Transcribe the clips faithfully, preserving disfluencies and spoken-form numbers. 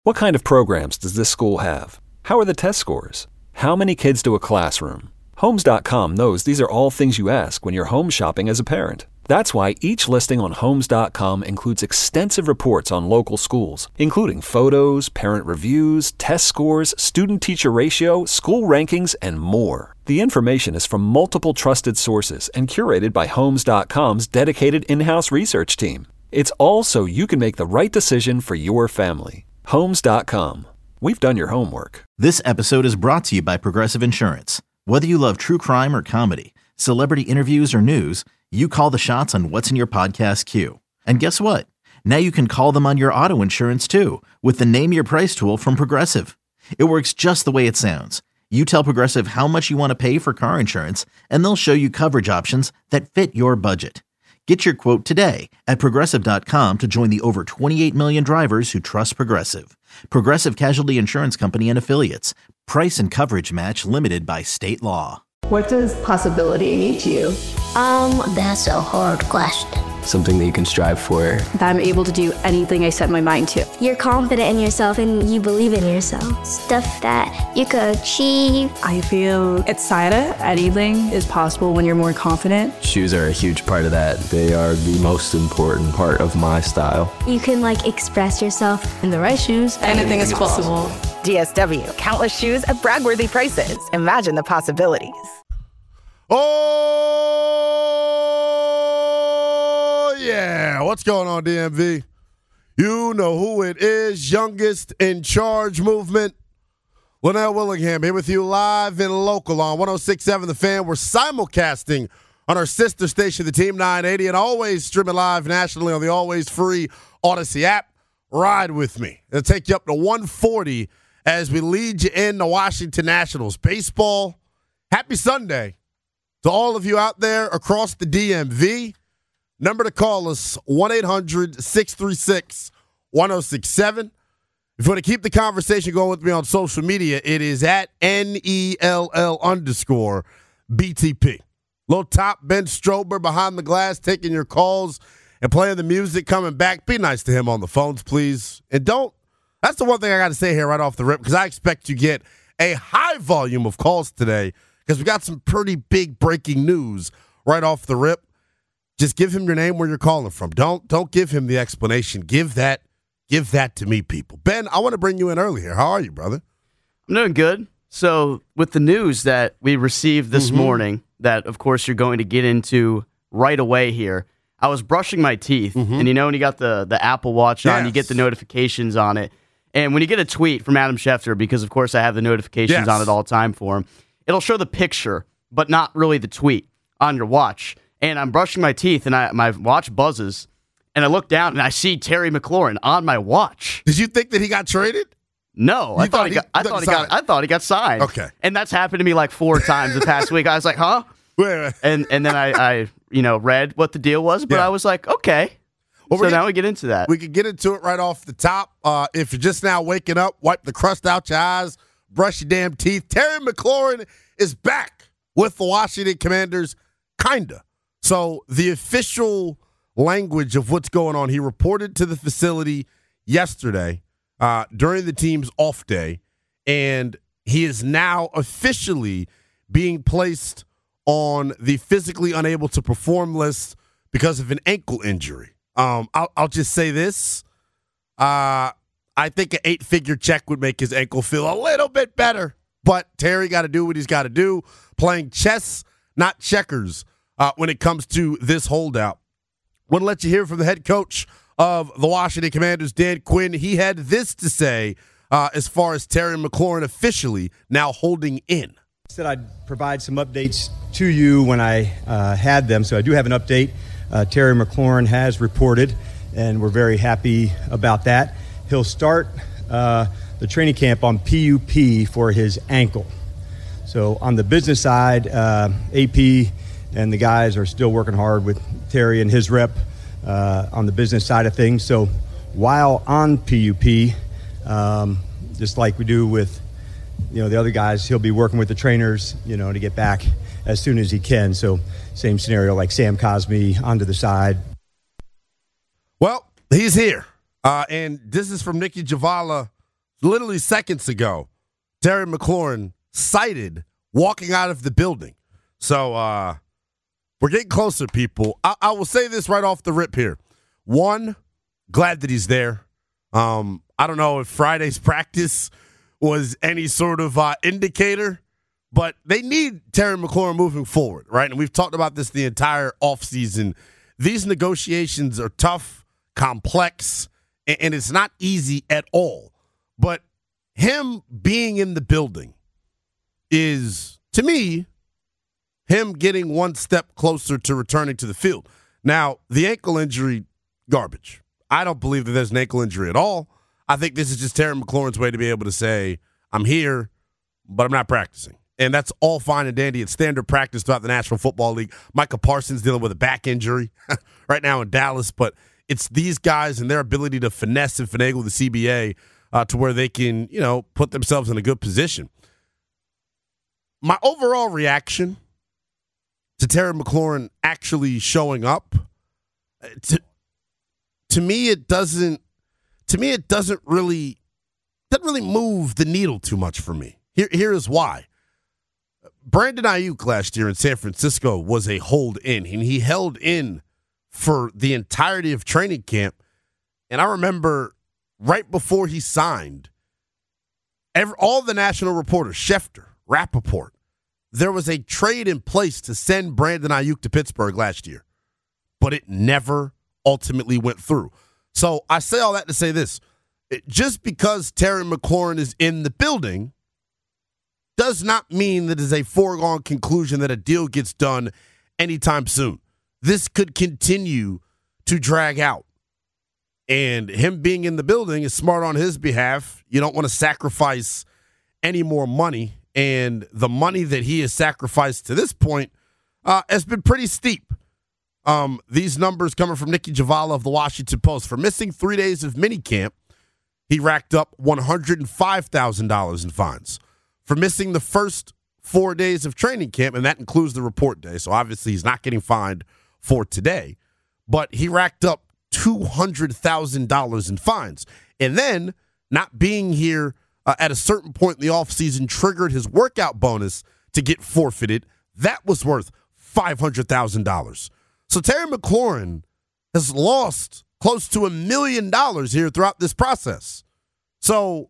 What kind of programs does this school have? How are the test scores? How many kids do a classroom? Homes dot com knows these are all things you ask when you're home shopping as a parent. That's why each listing on Homes dot com includes extensive reports on local schools, including photos, parent reviews, test scores, student-teacher ratio, school rankings, and more. The information is from multiple trusted sources and curated by Homes dot com's dedicated in-house research team. It's all so you can make the right decision for your family. Homes dot com. We've done your homework. This episode is brought to you by Progressive Insurance. Whether you love true crime or comedy, celebrity interviews or news, you call the shots on what's in your podcast queue. And guess what? Now you can call them on your auto insurance too with the Name Your Price tool from Progressive. It works just the way it sounds. You tell Progressive how much you want to pay for car insurance, and they'll show you coverage options that fit your budget. Get your quote today at Progressive dot com to join the over twenty-eight million drivers who trust Progressive. Progressive Casualty Insurance Company and Affiliates. Price and coverage match limited by state law. What does possibility mean to you? Um, that's a hard question. Something that you can strive for. That I'm able to do anything I set my mind to. You're confident in yourself and you believe in yourself. Stuff that you could achieve. I feel excited. Anything is possible when you're more confident. Shoes are a huge part of that. They are the most important part of my style. You can like express yourself. In the right shoes, anything is possible. D S W, countless shoes at brag-worthy prices. Imagine the possibilities. Oh, yeah. What's going on, D M V? You know who it is. Youngest in Charge movement. Linnell Willingham here with you live and local on one oh six point seven The Fan. We're simulcasting on our sister station, the Team nine eighty, and always streaming live nationally on the always free Odyssey app. Ride with me. It'll take you up to one forty as we lead you in the Washington Nationals. Baseball, happy Sunday to all of you out there across the D M V. Number to call us, one eight hundred six three six one oh six seven. If you want to keep the conversation going with me on social media, it is at N E L L underscore B T P. Little top, Ben Strober behind the glass, taking your calls and playing the music, coming back. Be nice to him on the phones, please. And don't, that's the one thing I got to say here right off the rip, because I expect you get a high volume of calls today, because we got some pretty big breaking news right off the rip. Just give him your name, where you're calling from. Don't don't give him the explanation. Give that give that to me, people. Ben, I want to bring you in early here. How are you, brother? I'm doing good. So with the news that we received this mm-hmm. morning, that of course you're going to get into right away here, I was brushing my teeth, mm-hmm. and you know when you got the, the Apple Watch on, yes. you get the notifications on it. And when you get a tweet from Adam Schefter, because of course I have the notifications yes. on at all time for him, it'll show the picture, but not really the tweet on your watch. And I'm brushing my teeth, and I, my watch buzzes, and I look down, and I see Terry McLaurin on my watch. Did you think that he got traded? No, I thought, thought he got. I thought he got. I thought he got signed. Okay, and that's happened to me like four times the past week. I was like, huh? Wait, wait. And and then I, I you know read what the deal was, but yeah. I was like, okay. Well, so now we get into that. We can get into it right off the top. Uh, if you're just now waking up, wipe the crust out your eyes, brush your damn teeth. Terry McLaurin is back with the Washington Commanders, kinda. So the official language of what's going on, he reported to the facility yesterday uh, during the team's off day, and he is now officially being placed on the physically unable to perform list because of an ankle injury. Um, I'll, I'll just say this. Uh, I think an eight-figure check would make his ankle feel a little bit better, but Terry got to do what he's got to do, playing chess, not checkers. Uh, when it comes to this holdout, want to let you hear from the head coach of the Washington Commanders, Dan Quinn. He had this to say uh, as far as Terry McLaurin officially now holding in. I said I'd provide some updates to you when I uh, had them, so I do have an update. Uh, Terry McLaurin has reported, and we're very happy about that. He'll start uh, the training camp on P U P for his ankle. So on the business side, uh, A P and the guys are still working hard with Terry and his rep uh, on the business side of things. So while on P U P, um, just like we do with, you know, the other guys, he'll be working with the trainers, you know, to get back as soon as he can. So same scenario like Sam Cosmi onto the side. Well, he's here. Uh, and this is from Nikki Javala literally seconds ago, Terry McLaurin cited walking out of the building. So uh, we're getting closer, people. I-, I will say this right off the rip here. One, glad that he's there. Um, I don't know if Friday's practice was any sort of uh, indicator, but they need Terry McLaurin moving forward, right? And we've talked about this the entire offseason. These negotiations are tough, complex, and, and it's not easy at all. But him being in the building is, to me, him getting one step closer to returning to the field. Now, the ankle injury, garbage. I don't believe that there's an ankle injury at all. I think this is just Terry McLaurin's way to be able to say, I'm here, but I'm not practicing. And that's all fine and dandy. It's standard practice throughout the National Football League. Micah Parsons dealing with a back injury right now in Dallas. But it's these guys and their ability to finesse and finagle the C B A uh, to where they can, you know, put themselves in a good position. My overall reaction to Terry McLaurin actually showing up, to, to me, it doesn't, to me, it doesn't really, doesn't really move the needle too much for me. Here, here is why. Brandon Ayuk last year in San Francisco was a hold in, and he held in for the entirety of training camp. And I remember right before he signed, every, all the national reporters, Schefter, Rappaport, there was a trade in place to send Brandon Ayuk to Pittsburgh last year, but it never ultimately went through. So I say all that to say this. Just because Terry McLaurin is in the building does not mean that it is a foregone conclusion that a deal gets done anytime soon. This could continue to drag out. And him being in the building is smart on his behalf. You don't want to sacrifice any more money. And the money that he has sacrificed to this point uh, has been pretty steep. Um, these numbers coming from Nikki Javala of the Washington Post. For missing three days of minicamp, he racked up one hundred five thousand dollars in fines. For missing the first four days of training camp, and that includes the report day, so obviously he's not getting fined for today, but he racked up two hundred thousand dollars in fines. And then not being here uh, at a certain point in the offseason triggered his workout bonus to get forfeited. That was worth five hundred thousand dollars. So Terry McLaurin has lost close to a million dollars here throughout this process. So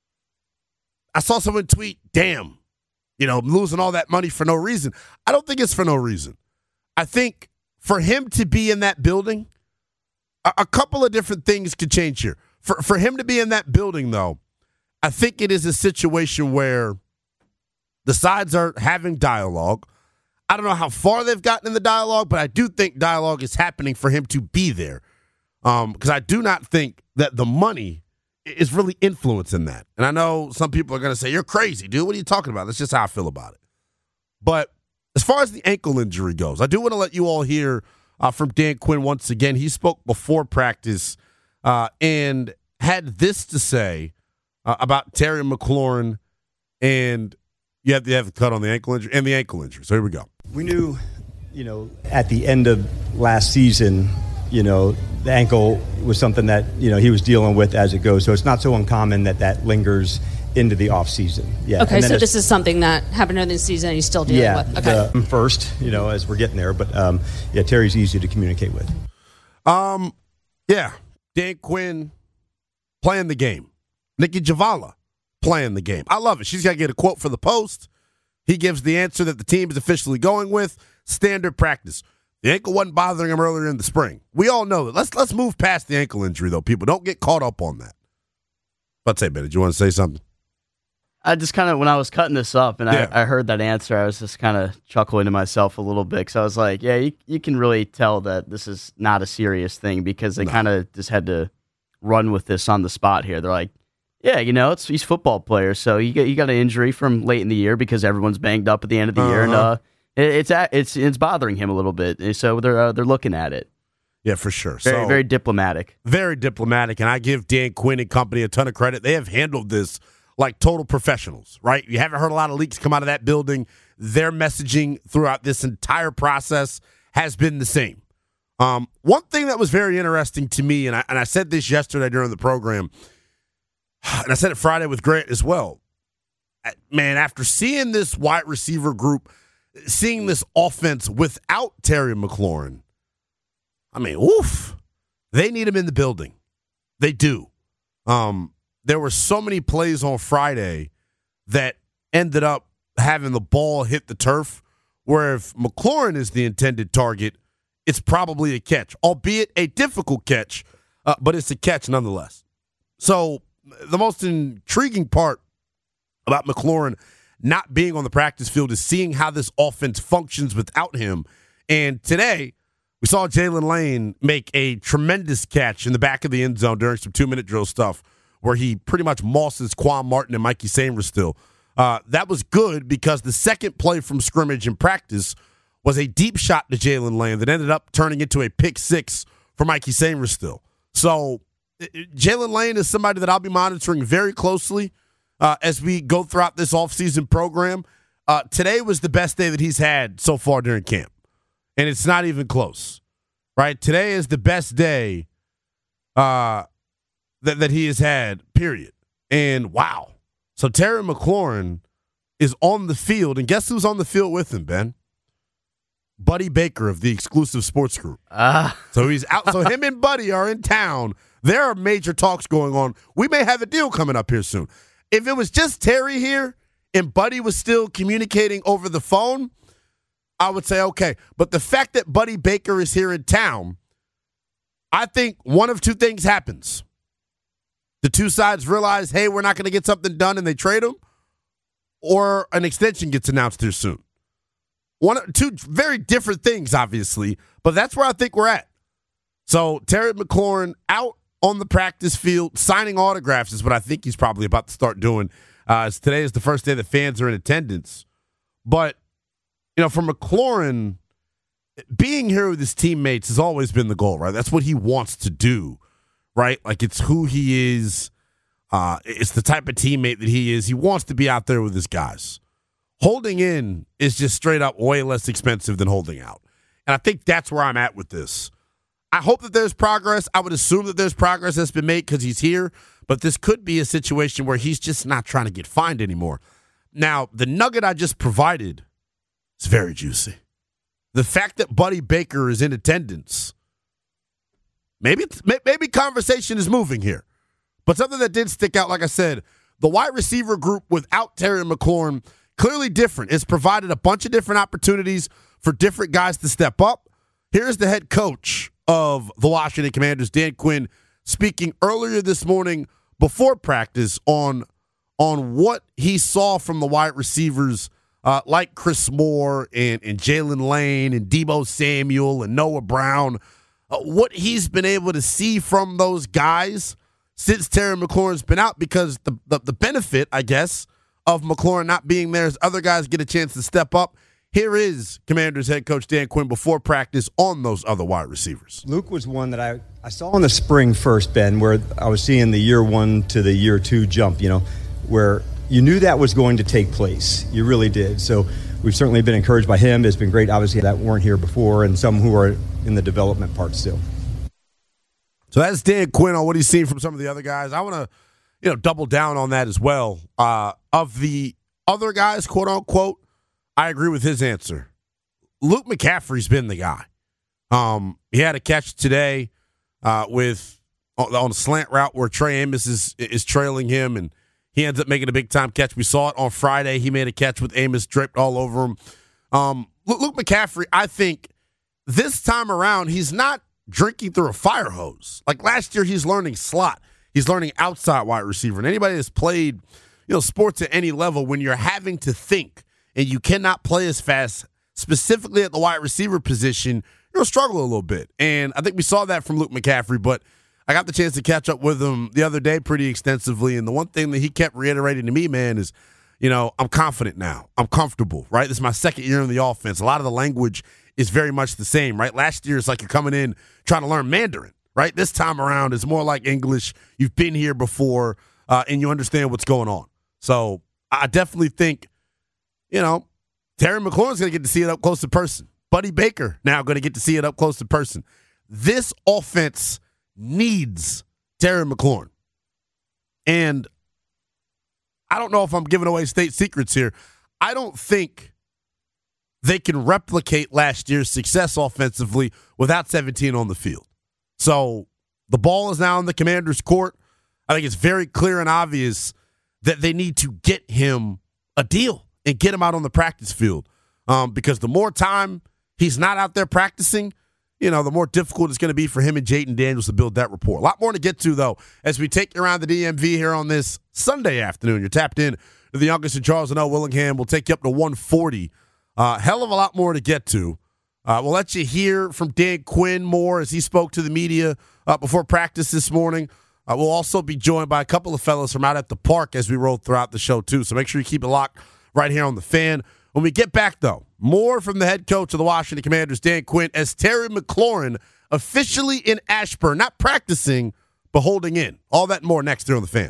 I saw someone tweet, damn, you know, losing all that money for no reason. I don't think it's for no reason. I think for him to be in that building, a, a couple of different things could change here. For, for him to be in that building, though, I think it is a situation where the sides are having dialogue. I don't know how far they've gotten in the dialogue, but I do think dialogue is happening for him to be there. Um, because I do not think that the money is really influencing that. And I know some people are going to say, you're crazy, dude. What are you talking about? That's just how I feel about it. But as far as the ankle injury goes, I do want to let you all hear uh, from Dan Quinn once again. He spoke before practice uh, and had this to say uh, about Terry McLaurin, and you have to have the cut on the ankle injury and the ankle injury. So here we go. We knew, you know, at the end of last season, you know, the ankle was something that, you know, he was dealing with as it goes. So it's not so uncommon that that lingers into the offseason. Yeah. Okay, so this is something that happened during the season and he's still dealing yeah, with. Okay. The, first, you know, as we're getting there. But, um, yeah, Terry's easy to communicate with. Um, yeah, Dan Quinn playing the game. Nikki Javala playing the game. I love it. She's got to get a quote for the Post. He gives the answer that the team is officially going with. Standard practice. The ankle wasn't bothering him earlier in the spring. We all know that. Let's let's move past the ankle injury, though, people. Don't get caught up on that. Let's say, Ben, did you want to say something? I just kind of, when I was cutting this up and yeah. I, I heard that answer, I was just kind of chuckling to myself a little bit because I was like, yeah, you, you can really tell that this is not a serious thing because they no. kind of just had to run with this on the spot here. They're like, yeah, you know, it's he's a football player, so you got, you got an injury from late in the year because everyone's banged up at the end of the uh-huh. year, and uh, it, it's it's it's bothering him a little bit. So they're uh, they're looking at it. Yeah, for sure. Very so, very diplomatic. Very diplomatic, and I give Dan Quinn and company a ton of credit. They have handled this like total professionals, right? You haven't heard a lot of leaks come out of that building. Their messaging throughout this entire process has been the same. Um, one thing that was very interesting to me, and I, and I said this yesterday during the program, and I said it Friday with Grant as well, man, after seeing this wide receiver group, seeing this offense without Terry McLaurin, I mean, oof, they need him in the building. They do. Um, there were so many plays on Friday that ended up having the ball hit the turf, where if McLaurin is the intended target, it's probably a catch, albeit a difficult catch, uh, but it's a catch nonetheless. So the most intriguing part about McLaurin not being on the practice field is seeing how this offense functions without him. And today, we saw Jalen Lane make a tremendous catch in the back of the end zone during some two-minute drill stuff where he pretty much mosses Quan Martin and Mikey Sainristil. Uh, that was good because the second play from scrimmage in practice was a deep shot to Jalen Lane that ended up turning into a pick six for Mikey Sainristil. So Jalen Lane is somebody that I'll be monitoring very closely uh, as we go throughout this offseason program. Uh, today was the best day that he's had so far during camp. And it's not even close, right? Today is the best day uh, that, that he has had, period. And wow. So Terry McLaurin is on the field. And guess who's on the field with him, Ben? Buddy Baker of the Exclusive Sports Group. Ah. So he's out. So him and Buddy are in town. There are major talks going on. We may have a deal coming up here soon. If it was just Terry here and Buddy was still communicating over the phone, I would say, okay. But the fact that Buddy Baker is here in town, I think one of two things happens. The two sides realize, hey, we're not going to get something done, and they trade him, or an extension gets announced here soon. One, two very different things, obviously, but that's where I think we're at. So Terry McLaurin out on the practice field, signing autographs is what I think he's probably about to start doing. Uh, as today is the first day that fans are in attendance. But you know, for McLaurin, being here with his teammates has always been the goal, right? That's what he wants to do, right? Like, it's who he is. Uh, it's the type of teammate that he is. He wants to be out there with his guys. Holding in is just straight up way less expensive than holding out. And I think that's where I'm at with this. I hope that there's progress. I would assume that there's progress that's been made because he's here. But this could be a situation where he's just not trying to get fined anymore. Now, the nugget I just provided, it's very juicy. The fact that Buddy Baker is in attendance, maybe maybe conversation is moving here. But something that did stick out, like I said, the wide receiver group without Terry McLaurin, clearly different. It's provided a bunch of different opportunities for different guys to step up. Here's the head coach of the Washington Commanders, Dan Quinn, speaking earlier this morning before practice on, on what he saw from the wide receivers Uh, like Chris Moore and, and Jalen Lane and Deebo Samuel and Noah Brown, uh, what he's been able to see from those guys since Terry McLaurin's been out, because the, the, the benefit, I guess, of McLaurin not being there is other guys get a chance to step up. Here is Commanders head coach Dan Quinn before practice on those other wide receivers. Luke was one that I, I saw in the spring first, Ben, where I was seeing the year one to the year two jump, you know, where – you knew that was going to take place. You really did. So we've certainly been encouraged by him. It's been great, obviously, that weren't here before, and some who are in the development part still. So that's Dan Quinn on what he's seen from some of the other guys. I want to, you know, double down on that as well. Uh, of the other guys, quote unquote, I agree with his answer. Luke McCaffrey's been the guy. Um, he had a catch today uh, with on, on a slant route where Trey Amos is is trailing him, and he ends up making a big-time catch. We saw it on Friday. He made a catch with Amos draped all over him. Um, Luke McCaffrey, I think this time around, he's not drinking through a fire hose. Like last year, he's learning slot. He's learning outside wide receiver. And anybody that's played, you know, sports at any level, when you're having to think and you cannot play as fast, specifically at the wide receiver position, you're going to struggle a little bit. And I think we saw that from Luke McCaffrey, but I got the chance to catch up with him the other day pretty extensively, and the one thing that he kept reiterating to me, man, is, you know, I'm confident now. I'm comfortable, right? This is my second year in the offense. A lot of the language is very much the same, right? Last year, it's like you're coming in trying to learn Mandarin, right? This time around, it's more like English. You've been here before, uh, and you understand what's going on. So I definitely think, you know, Terry McLaurin's going to get to see it up close to person. Buddy Baker now going to get to see it up close to person. This offense needs Terry McLaurin. And I don't know if I'm giving away state secrets here. I don't think they can replicate last year's success offensively without seventeen on the field. So the ball is now in the Commanders' court. I think it's very clear and obvious that they need to get him a deal and get him out on the practice field. Um, because the more time he's not out there practicing, you know, the more difficult it's going to be for him and Jayden Daniels to build that rapport. A lot more to get to, though, as we take you around the D M V here on this Sunday afternoon. You're tapped in to the youngest in Charles and L. Willingham. We'll take you up to one forty. Uh, hell of a lot more to get to. Uh, we'll let you hear from Dan Quinn more as he spoke to the media uh, before practice this morning. Uh, we'll also be joined by a couple of fellas from out at the park as we roll throughout the show, too. So make sure you keep it locked right here on The Fan. When we get back, though, more from the head coach of the Washington Commanders, Dan Quinn, as Terry McLaurin officially in Ashburn, not practicing, but holding in. All that and more next here on The Fan.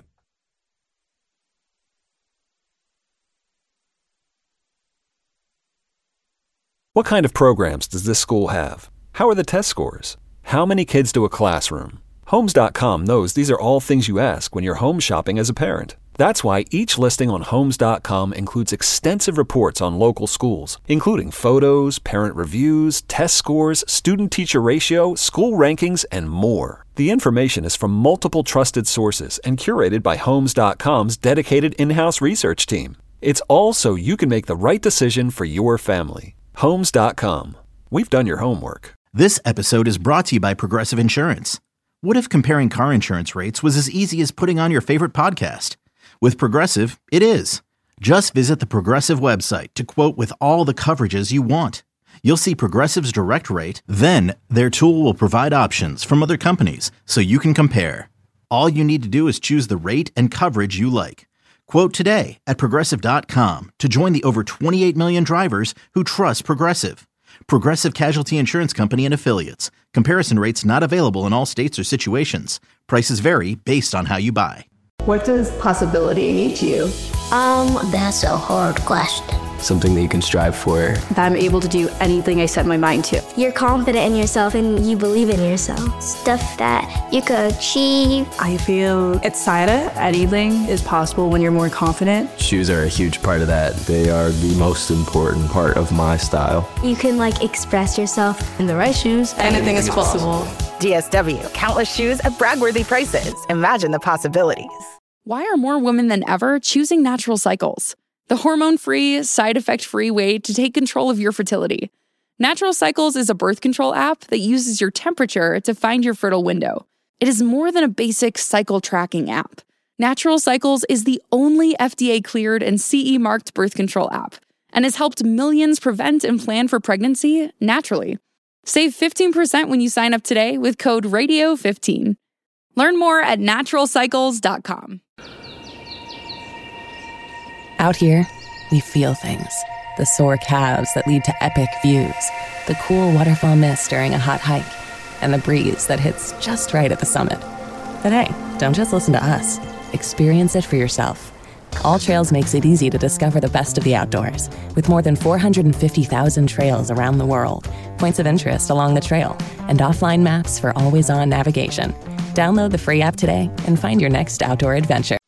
What kind of programs does this school have? How are the test scores? How many kids do a classroom? Homes dot com knows these are all things you ask when you're home shopping as a parent. That's why each listing on Homes dot com includes extensive reports on local schools, including photos, parent reviews, test scores, student-teacher ratio, school rankings, and more. The information is from multiple trusted sources and curated by Homes dot com's dedicated in-house research team. It's all so you can make the right decision for your family. Homes dot com. We've done your homework. This episode is brought to you by Progressive Insurance. What if comparing car insurance rates was as easy as putting on your favorite podcast? With Progressive, it is. Just visit the Progressive website to quote with all the coverages you want. You'll see Progressive's direct rate, then their tool will provide options from other companies so you can compare. All you need to do is choose the rate and coverage you like. Quote today at Progressive dot com to join the over twenty-eight million drivers who trust Progressive. Progressive Casualty Insurance Company and Affiliates. Comparison rates not available in all states or situations. Prices vary based on how you buy. What does possibility mean to you? Um, that's a hard question. Something that you can strive for. That I'm able to do anything I set my mind to. You're confident in yourself and you believe in yourself. Stuff that you could achieve. I feel excited. Anything is possible when you're more confident. Shoes are a huge part of that. They are the most important part of my style. You can like express yourself. In the right shoes, anything is possible. D S W, countless shoes at brag-worthy prices. Imagine the possibilities. Why are more women than ever choosing Natural Cycles? The hormone-free, side-effect-free way to take control of your fertility. Natural Cycles is a birth control app that uses your temperature to find your fertile window. It is more than a basic cycle tracking app. Natural Cycles is the only F D A-cleared and C E-marked birth control app and has helped millions prevent and plan for pregnancy naturally. Save fifteen percent when you sign up today with code radio fifteen. Learn more at natural cycles dot com. Out here, we feel things. The sore calves that lead to epic views, the cool waterfall mist during a hot hike, and the breeze that hits just right at the summit. But hey, don't just listen to us. Experience it for yourself. All Trails makes it easy to discover the best of the outdoors, with more than four hundred fifty thousand trails around the world, points of interest along the trail, and offline maps for always-on navigation. Download the free app today and find your next outdoor adventure.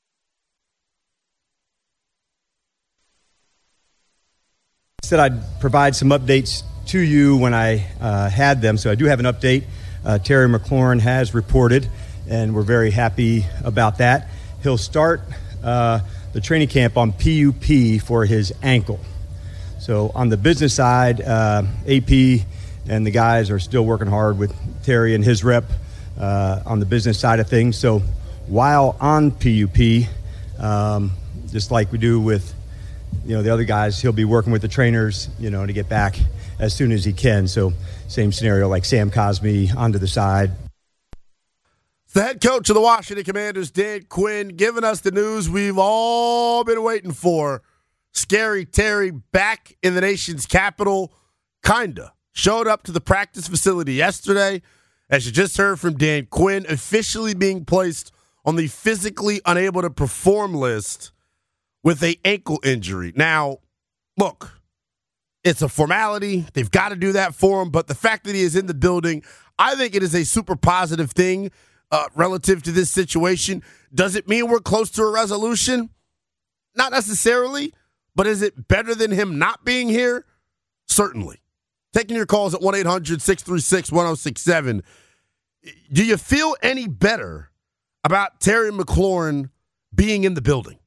Said I'd provide some updates to you when I uh, had them, so I do have an update. Uh, Terry McLaurin has reported, and we're very happy about that. He'll start uh, the training camp on P U P for his ankle. So on the business side, uh, A P and the guys are still working hard with Terry and his rep uh, on the business side of things. So while on P U P, um, just like we do with you know, the other guys, he'll be working with the trainers, you know, to get back as soon as he can. So same scenario like Sam Cosmi onto the side. The head coach of the Washington Commanders, Dan Quinn, giving us the news we've all been waiting for. Scary Terry back in the nation's capital, kinda. Showed up to the practice facility yesterday, as you just heard from Dan Quinn, officially being placed on the physically unable to perform list with a ankle injury. Now, look, it's a formality. They've got to do that for him. But the fact that he is in the building, I think it is a super positive thing uh, relative to this situation. Does it mean we're close to a resolution? Not necessarily, but is it better than him not being here? Certainly. Taking your calls at one eight hundred six three six one oh six seven. Do you feel any better about Terry McLaurin being in the building?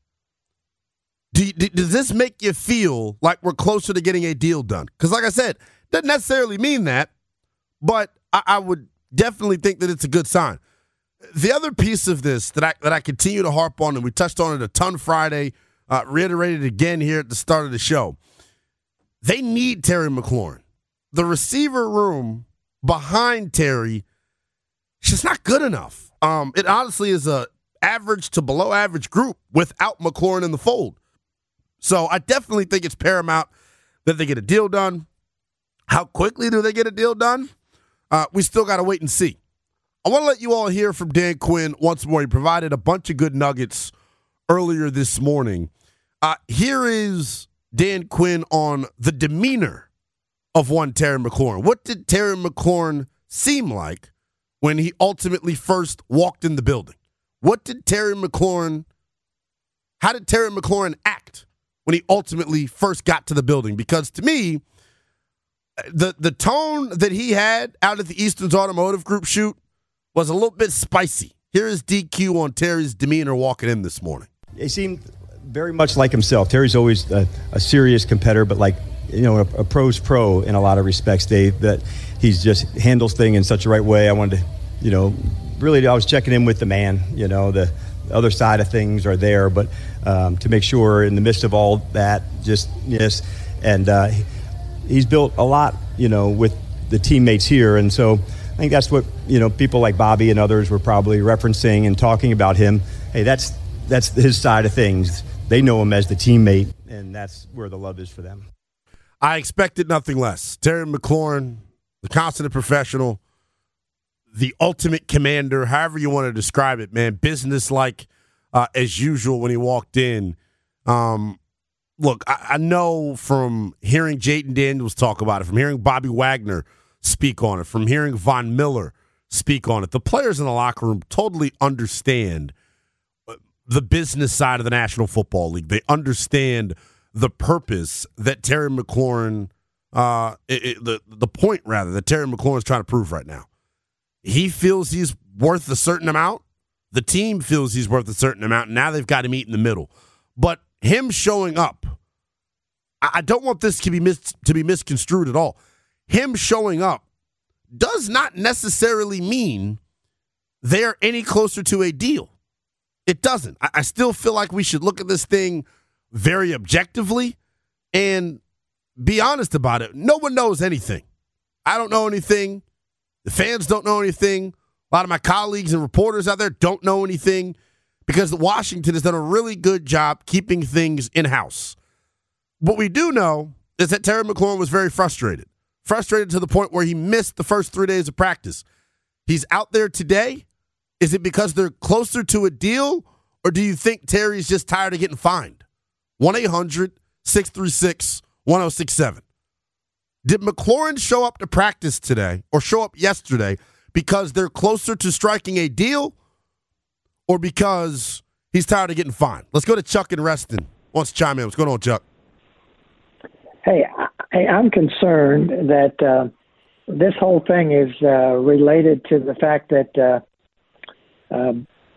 Do you, does this make you feel like we're closer to getting a deal done? Because like I said, doesn't necessarily mean that, but I, I would definitely think that it's a good sign. The other piece of this that I that I continue to harp on, and we touched on it a ton Friday, uh, reiterated again here at the start of the show, they need Terry McLaurin. The receiver room behind Terry is just not good enough. Um, it honestly is a average to below average group without McLaurin in the fold. So I definitely think it's paramount that they get a deal done. How quickly do they get a deal done? Uh, we still got to wait and see. I want to let you all hear from Dan Quinn once more. He provided a bunch of good nuggets earlier this morning. Uh, here is Dan Quinn on the demeanor of one Terry McLaurin. What did Terry McLaurin seem like when he ultimately first walked in the building? What did Terry McLaurin, how did Terry McLaurin act when he ultimately first got to the building? Because to me, the the tone that he had out at the Easton's Automotive Group shoot was a little bit spicy. Here is D Q on Terry's demeanor walking in this morning. He seemed very much like himself. Terry's always a, a serious competitor, but like, you know, a, a pro's pro in a lot of respects, Dave, that he's just handles things in such a right way. I wanted to, you know, really, I was checking in with the man, you know, the, the other side of things are there, but um, to make sure in the midst of all that, just, yes, and uh, he's built a lot, you know, with the teammates here, and so I think that's what, you know, people like Bobby and others were probably referencing and talking about him. Hey, that's that's his side of things. They know him as the teammate, and that's where the love is for them. I expected nothing less. Terry McLaurin, the consummate professional, the ultimate commander, however you want to describe it, man, business-like uh, as usual when he walked in. Um, look, I, I know from hearing Jayden Daniels talk about it, from hearing Bobby Wagner speak on it, from hearing Von Miller speak on it, the players in the locker room totally understand the business side of the National Football League. They understand the purpose that Terry McLaurin, uh, it, it, the, the point, rather, that Terry McLaurin is trying to prove right now. He feels he's worth a certain amount. The team feels he's worth a certain amount. Now they've got to meet in the middle. But him showing up, I, I don't want this to be mis- to be misconstrued at all. Him showing up does not necessarily mean they're any closer to a deal. It doesn't. I, I still feel like we should look at this thing very objectively and be honest about it. No one knows anything. I don't know anything. The fans don't know anything. A lot of my colleagues and reporters out there don't know anything because Washington has done a really good job keeping things in-house. What we do know is that Terry McLaurin was very frustrated. Frustrated to the point where he missed the first three days of practice. He's out there today. Is it because they're closer to a deal, or do you think Terry's just tired of getting fined? one eight hundred six three six one oh six seven. Did McLaurin show up to practice today or show up yesterday because they're closer to striking a deal or because he's tired of getting fined? Let's go to Chuck and Reston. Wants to chime in. What's going on, Chuck? Hey, I, I'm concerned that uh, this whole thing is uh, related to the fact that uh, uh,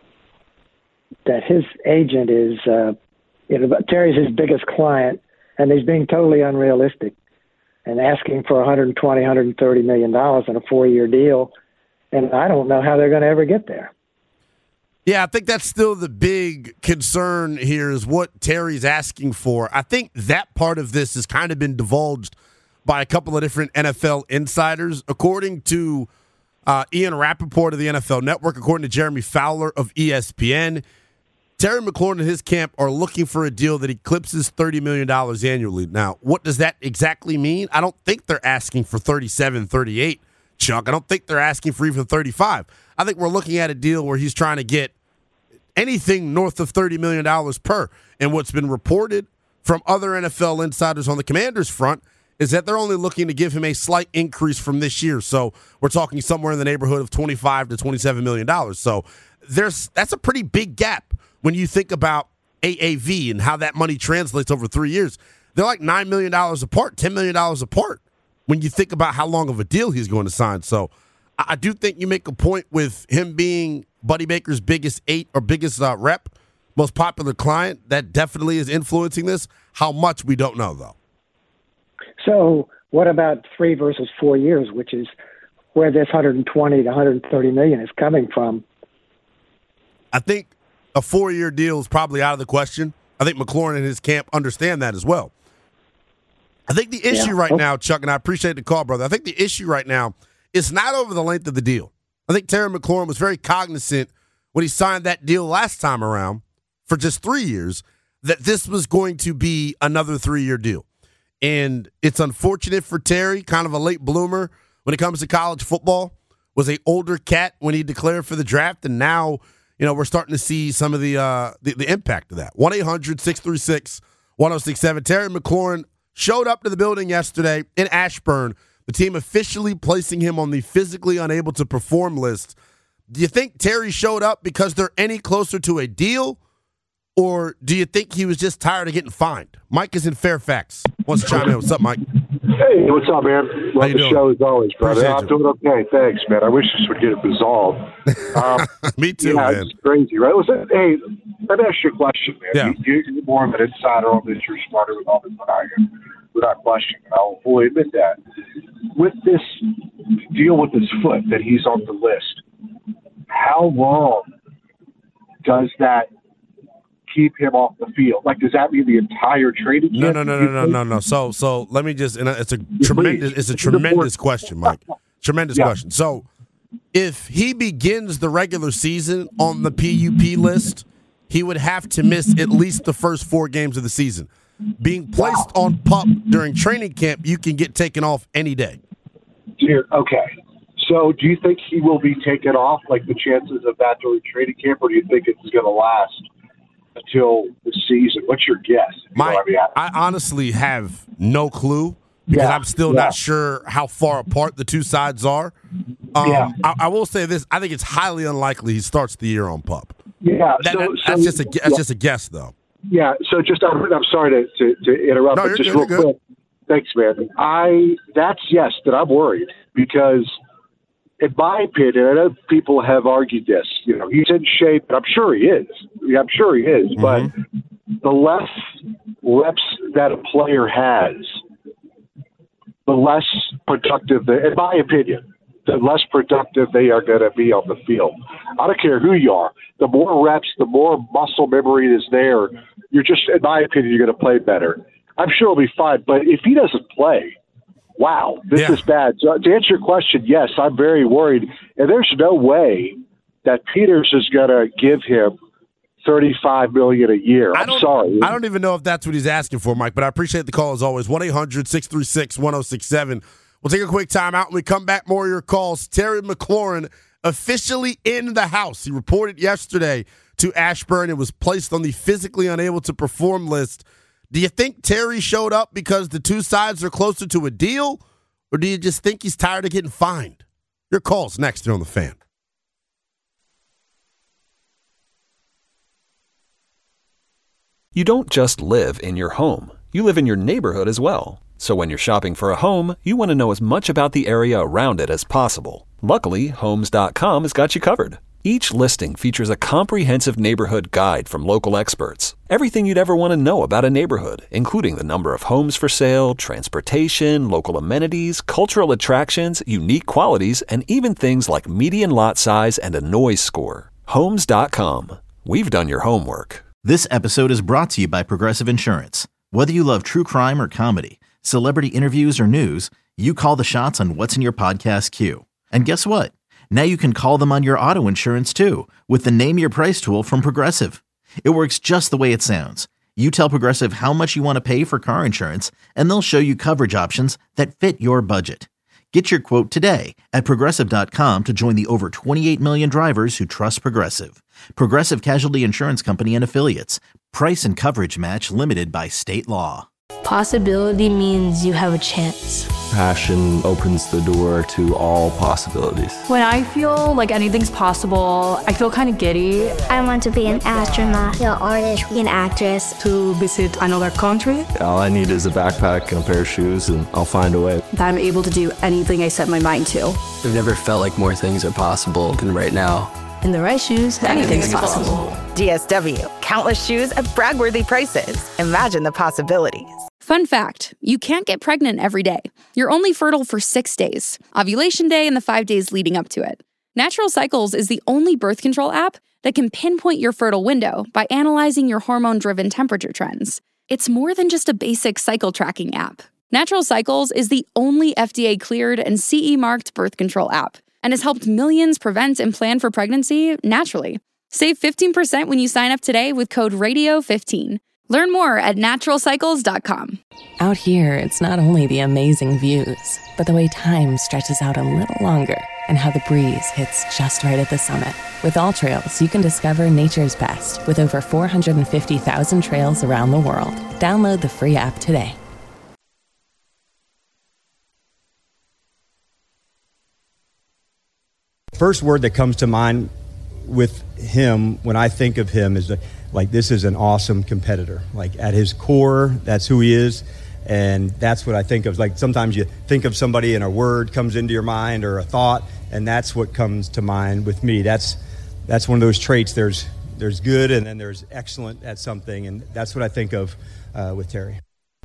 that his agent is, uh, you know, Terry's his biggest client, and he's being totally unrealistic and asking for one hundred twenty, one hundred thirty million dollars in a four-year deal, and I don't know how they're going to ever get there. Yeah, I think that's still the big concern here is what Terry's asking for. I think that part of this has kind of been divulged by a couple of different N F L insiders. According to uh, Ian Rappaport of the N F L Network, according to Jeremy Fowler of E S P N, Terry McLaurin and his camp are looking for a deal that eclipses thirty million dollars annually. Now, what does that exactly mean? I don't think they're asking for thirty-seven, thirty-eight, Chuck. I don't think they're asking for even thirty-five. I think we're looking at a deal where he's trying to get anything north of thirty million dollars per. And what's been reported from other N F L insiders on the Commanders front is that they're only looking to give him a slight increase from this year. So we're talking somewhere in the neighborhood of twenty-five to twenty-seven million dollars. So there's that's a pretty big gap when you think about A A V and how that money translates over three years, they're like nine million dollars apart, ten million dollars apart when you think about how long of a deal he's going to sign. So I, I do think you make a point with him being Buddy Baker's biggest eight or biggest uh, rep, most popular client. That definitely is influencing this. How much, we don't know, though. So what about three versus four years, which is where this one hundred twenty to one hundred thirty million is coming from? I think a four-year deal is probably out of the question. I think McLaurin and his camp understand that as well. I think the issue Yeah. right now, Chuck, and I appreciate the call, brother, I think the issue right now is not over the length of the deal. I think Terry McLaurin was very cognizant when he signed that deal last time around for just three years that this was going to be another three-year deal. And it's unfortunate for Terry, kind of a late bloomer when it comes to college football, was an older cat when he declared for the draft, and now, you know, we're starting to see some of the uh, the, the impact of that. one eight hundred six three six one oh six seven. Terry McLaurin showed up to the building yesterday in Ashburn, the team officially placing him on the physically unable to perform list. Do you think Terry showed up because they're any closer to a deal, or do you think he was just tired of getting fined? Mike is in Fairfax. Wants to chime in. What's up, Mike? Hey, what's up, man? Love the doing? show as always, brother. Appreciate I'm doing okay. Thanks, man. I wish this would get resolved. Um, Me too, yeah, man. It's crazy, right? Listen, hey, let me ask you a question, man. Yeah. You, you're more of an insider on this. You're smarter with all this than I am, without question. I'll fully admit that. With this deal with his foot that he's on the list, how long does that keep him off the field? Like, does that mean the entire training camp? No, no, no, no, no, no, no. So, so let me just. And it's a tremendous. It's a tremendous question, Mike. Tremendous Yeah. question. So, if he begins the regular season on the P U P list, he would have to miss at least the first four games of the season. Being placed on PUP during training camp, you can get taken off any day. Dear, okay. So do you think he will be taken off, like the chances of that during training camp, or do you think it's going to last until the season? What's your guess? You My, know what I mean? I honestly have no clue because Yeah, I'm still yeah. not sure how far apart the two sides are. Um, Yeah. I, I will say this: I think it's highly unlikely he starts the year on PUP. Yeah, That- so, that- so, that's just a gu- that's yeah. just a guess, though. Yeah, so just I'm, I'm sorry to, to, to interrupt, No, but you're just good, real you're good. quick. Thanks, man. I that's yes that I'm worried because, in my opinion, I know people have argued this. You know, he's in shape, and I'm sure he is. Yeah, I'm sure he is. Mm-hmm. But the less reps that a player has, the less productive, they, in my opinion, the less productive they are going to be on the field. I don't care who you are. The more reps, the more muscle memory is there. You're just, in my opinion, you're going to play better. I'm sure he'll be fine. But if he doesn't play, wow, this Yeah. is bad. So to answer your question, yes, I'm very worried. And there's no way that Peters is going to give him thirty-five million dollars a year. I I'm don't, sorry. I don't even know if that's what he's asking for, Mike, but I appreciate the call as always. one eight hundred six three six one oh six seven. We'll take a quick time out. When we come back, more of your calls. Terry McLaurin officially in the house. He reported yesterday to Ashburn and was placed on the physically unable to perform list. Do you think Terry showed up because the two sides are closer to a deal, or do you just think he's tired of getting fined? Your call's next here on The Fan. You don't just live in your home. You live in your neighborhood as well. So when you're shopping for a home, you want to know as much about the area around it as possible. Luckily, Homes dot com has got you covered. Each listing features a comprehensive neighborhood guide from local experts. Everything you'd ever want to know about a neighborhood, including the number of homes for sale, transportation, local amenities, cultural attractions, unique qualities, and even things like median lot size and a noise score. Homes dot com. We've done your homework. This episode is brought to you by Progressive Insurance. Whether you love true crime or comedy, celebrity interviews or news, you call the shots on what's in your podcast queue. And guess what? Now you can call them on your auto insurance too with the Name Your Price tool from Progressive. It works just the way it sounds. You tell Progressive how much you want to pay for car insurance, and they'll show you coverage options that fit your budget. Get your quote today at Progressive dot com to join the over twenty-eight million drivers who trust Progressive. Progressive Casualty Insurance Company and Affiliates. Price and coverage match limited by state law. Possibility means you have a chance. Passion opens the door to all possibilities. When I feel like anything's possible, I feel kind of giddy. I want to be an astronaut, an artist, an actress. To visit another country. All I need is a backpack and a pair of shoes, and I'll find a way. That I'm able to do anything I set my mind to. I've never felt like more things are possible than right now. In the right shoes, anything's possible. D S W, countless shoes at brag-worthy prices. Imagine the possibilities. Fun fact, you can't get pregnant every day. You're only fertile for six days, ovulation day and the five days leading up to it. Natural Cycles is the only birth control app that can pinpoint your fertile window by analyzing your hormone-driven temperature trends. It's more than just a basic cycle tracking app. Natural Cycles is the only F D A-cleared and C E-marked birth control app and has helped millions prevent and plan for pregnancy naturally. Save fifteen percent when you sign up today with code radio fifteen. Learn more at natural cycles dot com. Out here, it's not only the amazing views, but the way time stretches out a little longer and how the breeze hits just right at the summit. With All Trails, you can discover nature's best with over four hundred fifty thousand trails around the world. Download the free app today. First word that comes to mind with him when I think of him is like, this is an awesome competitor. Like, at his core, that's who he is, and that's what I think of. Like, sometimes you think of somebody and a word comes into your mind or a thought, and that's what comes to mind with me. That's that's one of those traits. There's there's good, and then there's excellent at something, and that's what I think of uh, with Terry.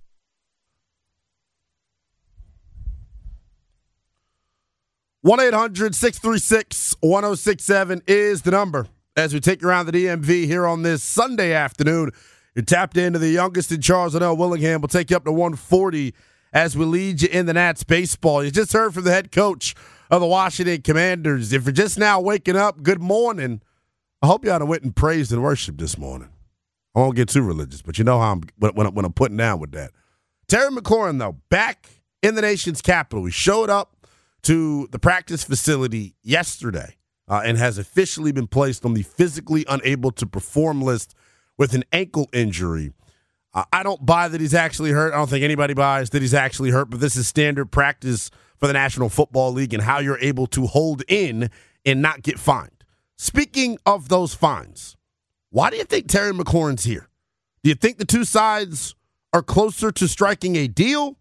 one eight hundred six three six one oh six seven is the number. As we take you around the D M V here on this Sunday afternoon, you're tapped into the youngest in Charles Liddell Willingham. We'll take you up to one forty as we lead you in the Nats baseball. You just heard from the head coach of the Washington Commanders. If you're just now waking up, good morning. I hope you had a went and praised and worship this morning. I won't get too religious, but you know how I'm when, when I'm putting down with that. Terry McLaurin, though, back in the nation's capital. He showed up to the practice facility yesterday uh, and has officially been placed on the physically unable to perform list with an ankle injury. Uh, I don't buy that he's actually hurt. I don't think anybody buys that he's actually hurt, but this is standard practice for the National Football League and how you're able to hold in and not get fined. Speaking of those fines, why do you think Terry McLaurin's here? Do you think the two sides are closer to striking a deal,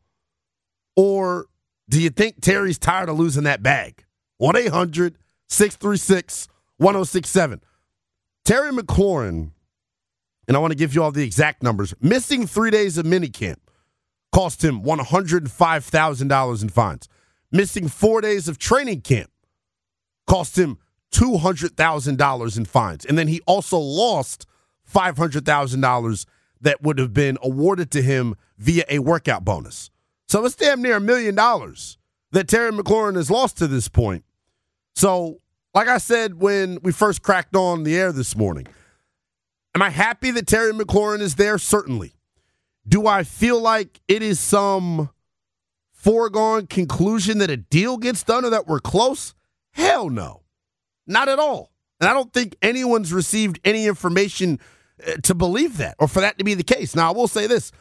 or do you think Terry's tired of losing that bag? one eight hundred six three six one oh six seven. Terry McLaurin, and I want to give you all the exact numbers, missing three days of minicamp cost him one hundred five thousand dollars in fines. Missing four days of training camp cost him two hundred thousand dollars in fines. And then he also lost five hundred thousand dollars that would have been awarded to him via a workout bonus. So it's damn near a million dollars that Terry McLaurin has lost to this point. So, like I said when we first cracked on the air this morning, am I happy that Terry McLaurin is there? Certainly. Do I feel like it is some foregone conclusion that a deal gets done or that we're close? Hell no. Not at all. And I don't think anyone's received any information to believe that or for that to be the case. Now, I will say this.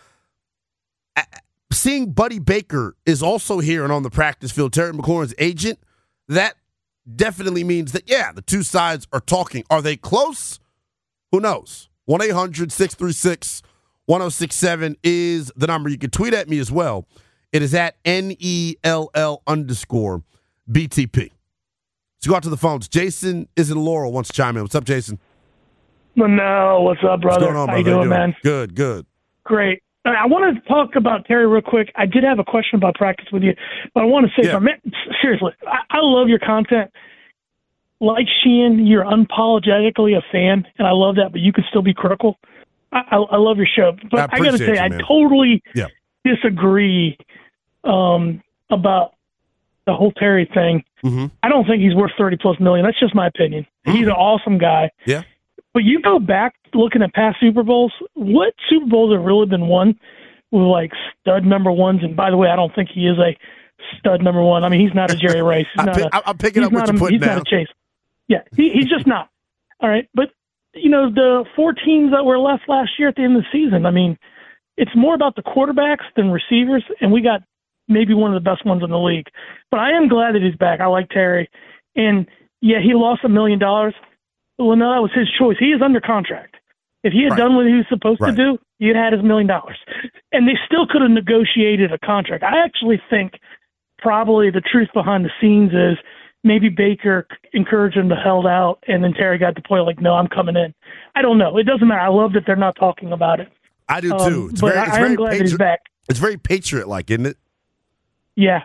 Seeing Buddy Baker is also here and on the practice field, Terry McLaurin's agent, that definitely means that, yeah, the two sides are talking. Are they close? Who knows? one eight hundred six three six one oh six seven is the number. You can tweet at me as well. It is at N E L L underscore B T P. Let's go out to the phones. Jason is in Laurel, wants to chime in. What's up, Jason? Manel, what's up, brother? What's going on, How you brother? doing, man? Good, good. Great. I wanted to talk about Terry real quick. I did have a question about practice with you, but I want to say, Yeah. something. seriously, I, I love your content. Like Sheehan, you're unapologetically a fan, and I love that, but you can still be critical. I, I, I love your show. But I I, got to appreciate say, you, I man. totally Yeah. disagree um, about the whole Terry thing. Mm-hmm. I don't think he's worth thirty-plus million. That's just my opinion. He's an awesome guy. Yeah. But you go back looking at past Super Bowls, what Super Bowls have really been won with like stud number ones? And by the way, I don't think he is a stud number one. I mean, he's not a Jerry Rice. He's I not pick- a, I'm picking he's up what not you're a, putting He's down. not a Chase. Yeah, he, he's just not. All right. But, you know, the four teams that were left last year at the end of the season, I mean, it's more about the quarterbacks than receivers, and we got maybe one of the best ones in the league. But I am glad that he's back. I like Terry. And, yeah, he lost a million dollars. Well, no, that was his choice. He is under contract. If he had Right. done what he was supposed Right. to do, he'd had his million dollars. And they still could have negotiated a contract. I actually think probably the truth behind the scenes is maybe Baker encouraged him to held out, and then Terry got to the point like, no, I'm coming in. I don't know. It doesn't matter. I love that they're not talking about it. I do, too. Um, It's but very, I, it's I very am glad that patri- he's back. It's very Patriot-like, isn't it? Yeah.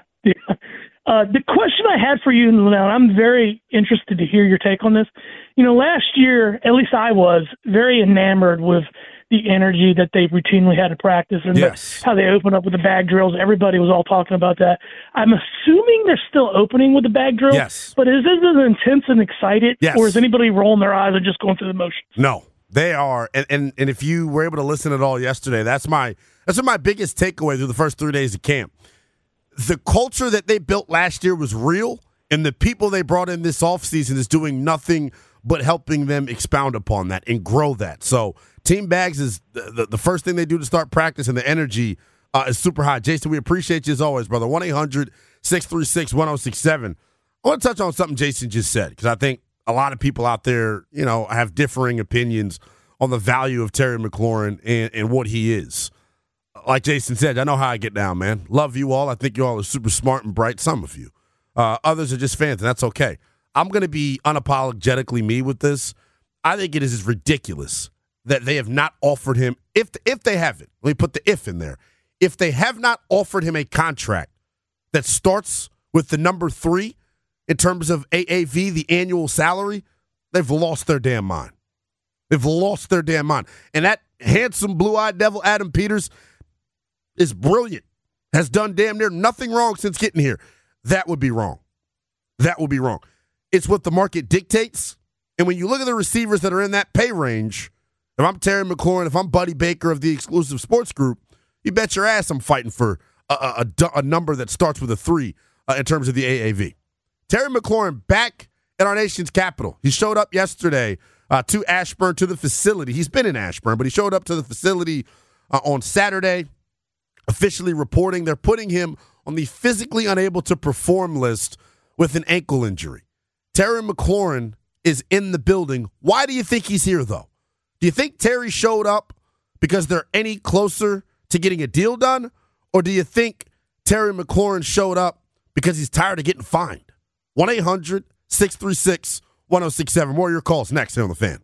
Uh, the question I had for you, and I'm very interested to hear your take on this. You know, last year, at least I was, very enamored with the energy that they routinely had to practice and Yes. the, how they opened up with the bag drills. Everybody was all talking about that. I'm assuming they're still opening with the bag drills. Yes. But is it as intense and excited, Yes. or is anybody rolling their eyes and just going through the motions? No, they are. And, and and if you were able to listen at all yesterday, that's my that's my biggest takeaway through the first three days of camp. The culture that they built last year was real, and the people they brought in this offseason is doing nothing but helping them expound upon that and grow that. So Team Bags is the, the, the first thing they do to start practice, and the energy uh, is super high. Jason, we appreciate you as always, brother. one eight hundred six three six one oh six seven. I want to touch on something Jason just said, because I think a lot of people out there, you know, have differing opinions on the value of Terry McLaurin and, and what he is. Like Jason said, I know how I get down, man. Love you all. I think you all are super smart and bright, some of you. Uh, others are just fans, and that's okay. I'm going to be unapologetically me with this. I think it is as ridiculous that they have not offered him, if if they haven't, let me put the if in there, if they have not offered him a contract that starts with the number three in terms of A A V, the annual salary, they've lost their damn mind. They've lost their damn mind. And that handsome blue-eyed devil, Adam Peters, is brilliant, has done damn near nothing wrong since getting here. That would be wrong. That would be wrong. It's what the market dictates. And when you look at the receivers that are in that pay range, if I'm Terry McLaurin, if I'm Buddy Baker of the Exclusive Sports Group, you bet your ass I'm fighting for a, a, a, a number that starts with a three uh, in terms of the A A V. Terry McLaurin back in our nation's capital. He showed up yesterday uh, to Ashburn, to the facility. He's been in Ashburn, but he showed up to the facility uh, on Saturday, officially reporting they're putting him on the physically unable to perform list with an ankle injury. Terry McLaurin is in the building. Why do you think he's here, though? Do you think Terry showed up because they're any closer to getting a deal done? Or do you think Terry McLaurin showed up because he's tired of getting fined? one eight hundred six three six one oh six seven. More of your calls next here on The Fan.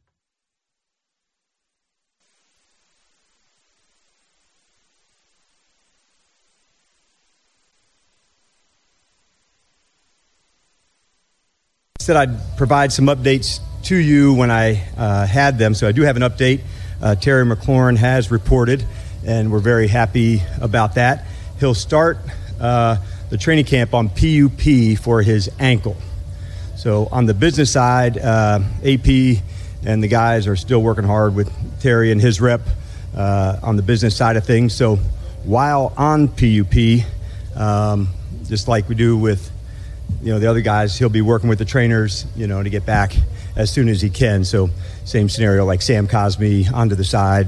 Said I'd provide some updates to you when I uh, had them. So I do have an update. Uh, Terry McLaurin has reported, and we're very happy about that. He'll start uh, the training camp on P U P for his ankle. So on the business side, uh, A P and the guys are still working hard with Terry and his rep uh, on the business side of things. So while on P U P, um, just like we do with you know, the other guys, he'll be working with the trainers, you know, to get back as soon as he can. So same scenario like Sam Cosmi onto the side.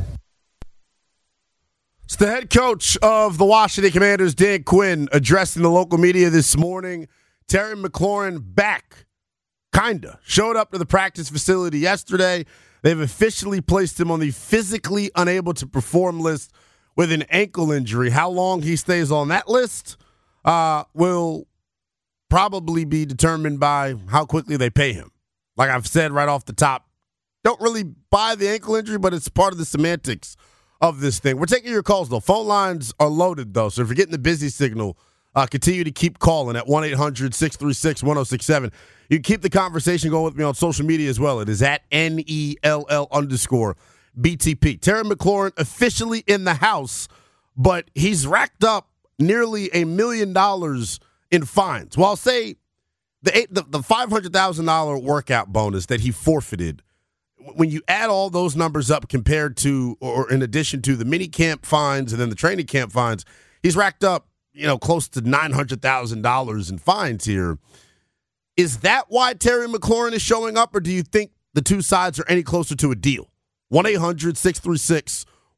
It's the head coach of the Washington Commanders, Dan Quinn, addressing the local media this morning. Terry McLaurin back, kinda. Showed up to the practice facility yesterday. They've officially placed him on the physically unable to perform list with an ankle injury. How long he stays on that list uh, will probably be determined by how quickly they pay him. Like I've said right off the top, don't really buy the ankle injury, but it's part of the semantics of this thing. We're taking your calls, though. Phone lines are loaded, though, so if you're getting the busy signal, uh, continue to keep calling at one eight hundred six three six one oh six seven. You can keep the conversation going with me on social media as well. It is at N E L L underscore B T P. Terry McLaurin officially in the house, but he's racked up nearly a million dollars in fines. Well, I'll say the eight, the, the five hundred thousand dollars workout bonus that he forfeited, when you add all those numbers up compared to, or in addition to the mini camp fines and then the training camp fines, he's racked up, you know, close to nine hundred thousand dollars in fines here. Is that why Terry McLaurin is showing up, or do you think the two sides are any closer to a deal? one eight hundred six three six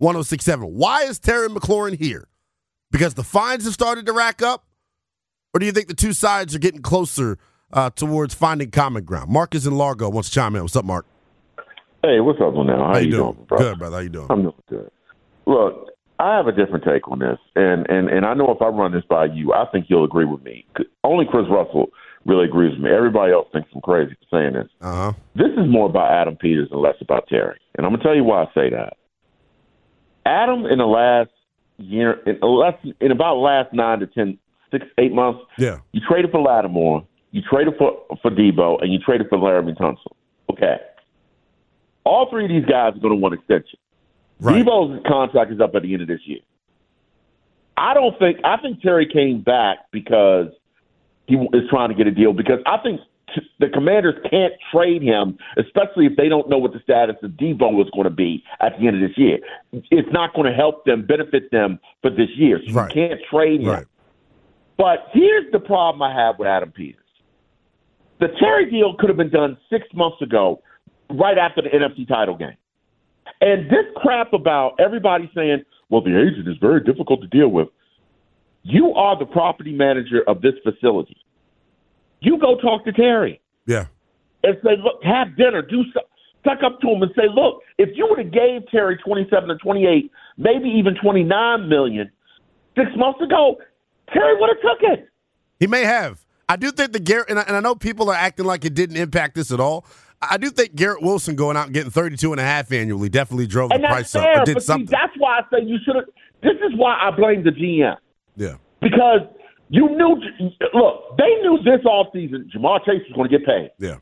one oh six seven. Why is Terry McLaurin here? Because the fines have started to rack up? Or do you think the two sides are getting closer uh, towards finding common ground? Marcus in Largo wants to chime in. What's up, Mark? Hey, what's up now? How, How you you doing, doing? brother? Good, brother. How you doing? I'm doing good. Look, I have a different take on this, and, and, and I know if I run this by you, I think you'll agree with me. Only Chris Russell really agrees with me. Everybody else thinks I'm crazy for saying this. Uh-huh. This is more about Adam Peters and less about Terry, and I'm going to tell you why I say that. Adam, in the last year, in, less, in about the last nine to ten, six, eight months, yeah, you traded for Lattimore, you traded for, for Debo, and you traded for Laramie Tunsil. Okay. All three of these guys are going to want extension. Right. Debo's contract is up at the end of this year. I don't think – I think Terry came back because he is trying to get a deal because I think t- the Commanders can't trade him, especially if they don't know what the status of Debo is going to be at the end of this year. It's not going to help them, benefit them for this year. So right. You can't trade him. Right. But here's the problem I have with Adam Peters. The Terry deal could have been done six months ago, right after the N F C title game. And this crap about everybody saying, well, the agent is very difficult to deal with. You are the property manager of this facility. You go talk to Terry. Yeah. And say, look, have dinner. Do so, tuck up to him and say, look, if you would have gave Terry twenty-seven or twenty-eight, maybe even twenty-nine million six months ago, Terry would have took it. He may have. I do think the Garrett, and I, and I know people are acting like it didn't impact this at all. I do think Garrett Wilson going out and getting thirty-two and a half annually definitely drove the and price fair, up or did but something. See, that's why I say you should have. This is why I blame the G M. Yeah. Because you knew, look, they knew this offseason Jamar Chase was going to get paid. Yeah.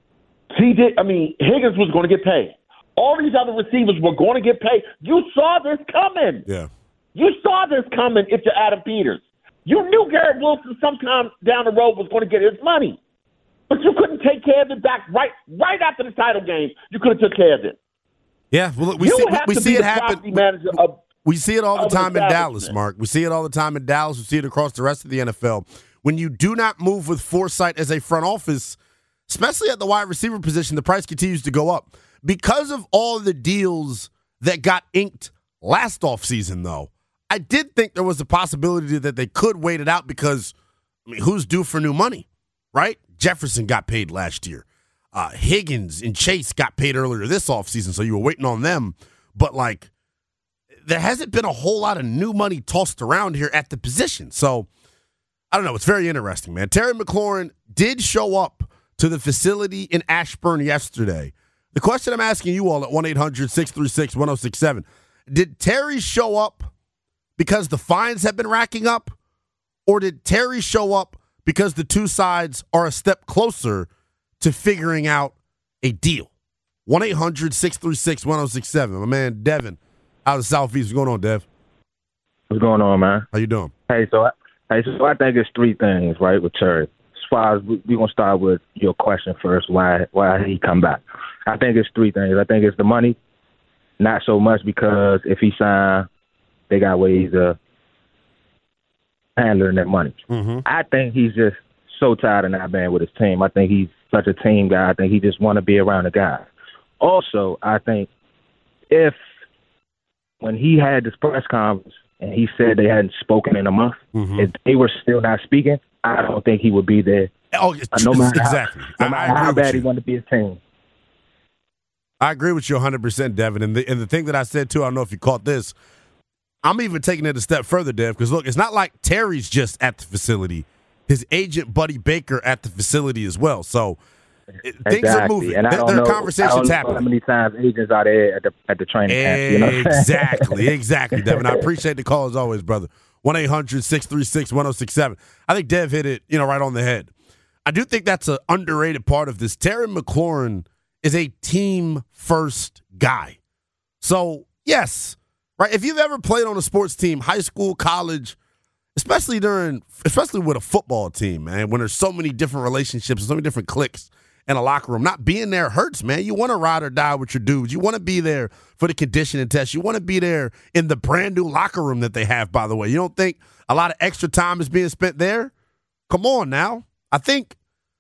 He did. I mean, Higgins was going to get paid. All these other receivers were going to get paid. You saw this coming. Yeah. You saw this coming if you're Adam Peters. You knew Garrett Wilson sometime down the road was going to get his money. But you couldn't take care of it back right right after the title game. You could have took care of it. Yeah, well, we you see, have we to see be it the happen. property manager of, we see it all the of time in establishment. Dallas, Mark. We see it all the time in Dallas. We see it across the rest of the N F L. When you do not move with foresight as a front office, especially at the wide receiver position, the price continues to go up. Because of all the deals that got inked last offseason, though, I did think there was a possibility that they could wait it out because, I mean, who's due for new money, right? Jefferson got paid last year. Uh, Higgins and Chase got paid earlier this offseason, so you were waiting on them. But, like, there hasn't been a whole lot of new money tossed around here at the position. So, I don't know. It's very interesting, man. Terry McLaurin did show up to the facility in Ashburn yesterday. The question I'm asking you all at one eight hundred six three six one oh six seven, did Terry show up because the fines have been racking up, or did Terry show up because the two sides are a step closer to figuring out a deal? one eight hundred six three six one oh six seven. My man Devin out of Southeast. What's going on, Dev? What's going on, man? How you doing? Hey, so I, hey, so I think it's three things, right, with Terry. As far as we're we going to start with your question first, why why he come back. I think it's three things. I think it's the money, not so much because if he signed, they got ways of handling that money. Mm-hmm. I think he's just so tired of not being with his team. I think he's such a team guy. I think he just want to be around the guys. Also, I think if when he had this press conference and he said they hadn't spoken in a month, mm-hmm. if they were still not speaking, I don't think he would be there. Oh, no matter exactly. how, no matter how bad he wanted to be a team. I agree with you one hundred percent, Devin. And the, and the thing that I said, too, I don't know if you caught this, I'm even taking it a step further, Dev, because, look, it's not like Terry's just at the facility. His agent, Buddy Baker, at the facility as well. So it, exactly. things are moving. And I there don't there are know, conversations I don't know happening. how many times agents are there at the, at the training camp. You know what I'm saying? Exactly, exactly, Devin. I appreciate the call as always, brother. one eight hundred six three six one oh six seven. I think Dev hit it, you know, right on the head. I do think that's an underrated part of this. Terry McLaurin is a team-first guy. So, yes, right, if you've ever played on a sports team, high school, college, especially during, especially with a football team, man, when there's so many different relationships, so many different cliques in a locker room, not being there hurts, man. You want to ride or die with your dudes. You want to be there for the conditioning test. You want to be there in the brand new locker room that they have, by the way. You don't think a lot of extra time is being spent there? Come on now. I think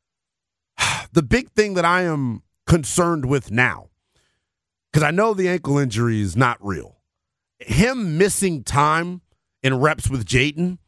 the big thing that I am concerned with now, because I know the ankle injury is not real, him missing time in reps with Jayden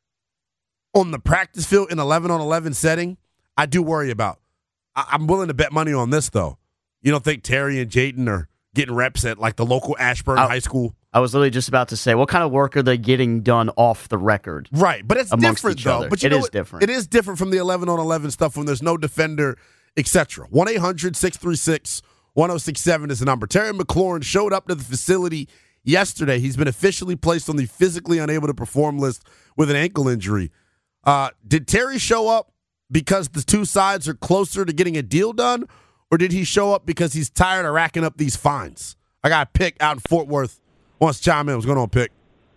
on the practice field in eleven on eleven setting, I do worry about. I- I'm willing to bet money on this, though. You don't think Terry and Jayden are getting reps at, like, the local Ashburn I, High School? I was literally just about to say, what kind of work are they getting done off the record? Right, but it's different, though. Other? But you it know is what? different. It is different from the eleven on eleven stuff when there's no defender, et cetera. one eight hundred six three six one oh six seven is the number. Terry McLaurin showed up to the facility yesterday. He's been officially placed on the physically unable to perform list with an ankle injury. Uh, did Terry show up because the two sides are closer to getting a deal done, or did he show up because he's tired of racking up these fines? I got a Pick out in Fort Worth. Wants to chime in. What's going on, Pick?